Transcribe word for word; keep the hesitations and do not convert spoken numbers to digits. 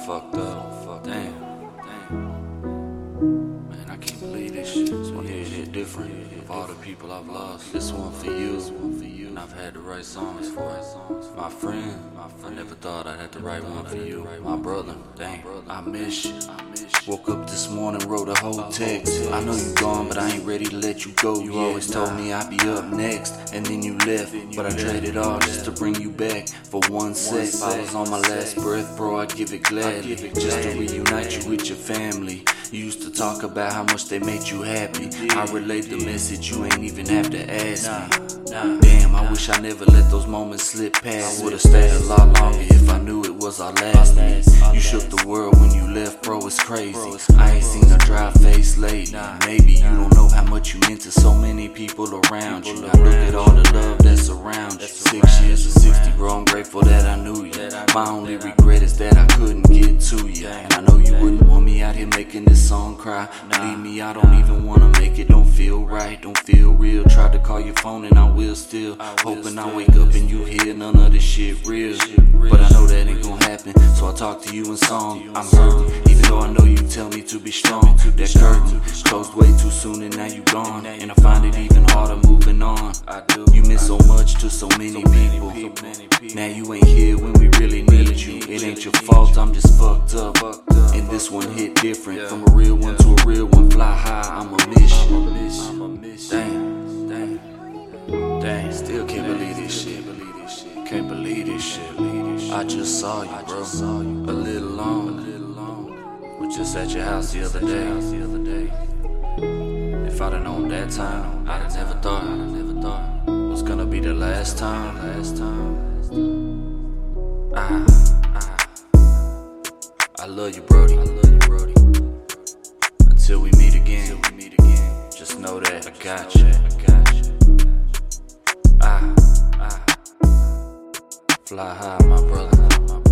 fucked up. Damn, damn. Man, I can't believe this shit. This one here hit different. Of all the people I've lost, this one for you. And I've had to write songs for my friend. I never thought I'd have to write one for you. My brother, dang, I miss you. Woke up this morning, wrote a whole text. I know you gone, but I ain't ready to let you go. You always told me I'd be up next, and then you left. But I traded all just to bring you back for one sec. If I was on my last breath, bro, I'd give it gladly, just to reunite you with your family. You used to talk about how much they made you happy. I relayed the message, you ain't even have to ask me. Damn, I wish I never let those moments slip past. I would've stayed a lot longer if I knew it was our last meet. You shook the world when you left, bro, it's crazy. I ain't seen a dry face lately. Maybe you don't know how much you meant to so many people around you. Now look at all the love that's around you. Six years or sixty, bro, I'm grateful that I knew you. My only regret is that I couldn't get to you. And I know you wouldn't want me out here making this song cry. Believe me, I don't even wanna make it. Don't feel right, don't feel real. Tried to call your phone and I will still. Hoping I wake up and you hear none of this shit real. But I know that ain't gonna happen, so I talk to you in song. I'm hurting, even though I know you tell me to be strong. That curtain closed way too soon and now you gone. And I find it even harder moving on. You meant so much to so many people. Now you ain't here when we really need you. It ain't your fault, I'm just fucked up. And this one hit different. From a real one to a real one, fly high, I'm a mission. Damn, damn, damn. Still can't believe this shit. Can't believe this shit. I just saw you, bro. A little long. Was just at your house the other day. If I'd have known that time, I'd have never thought. I'd have never thought it was gonna be the last time. Last time. I, I, I love you, Brody. I love you, Brody. Until we meet again. Until we meet again. Just know that I got you. I got you. I, I, fly high, my brother. My brother.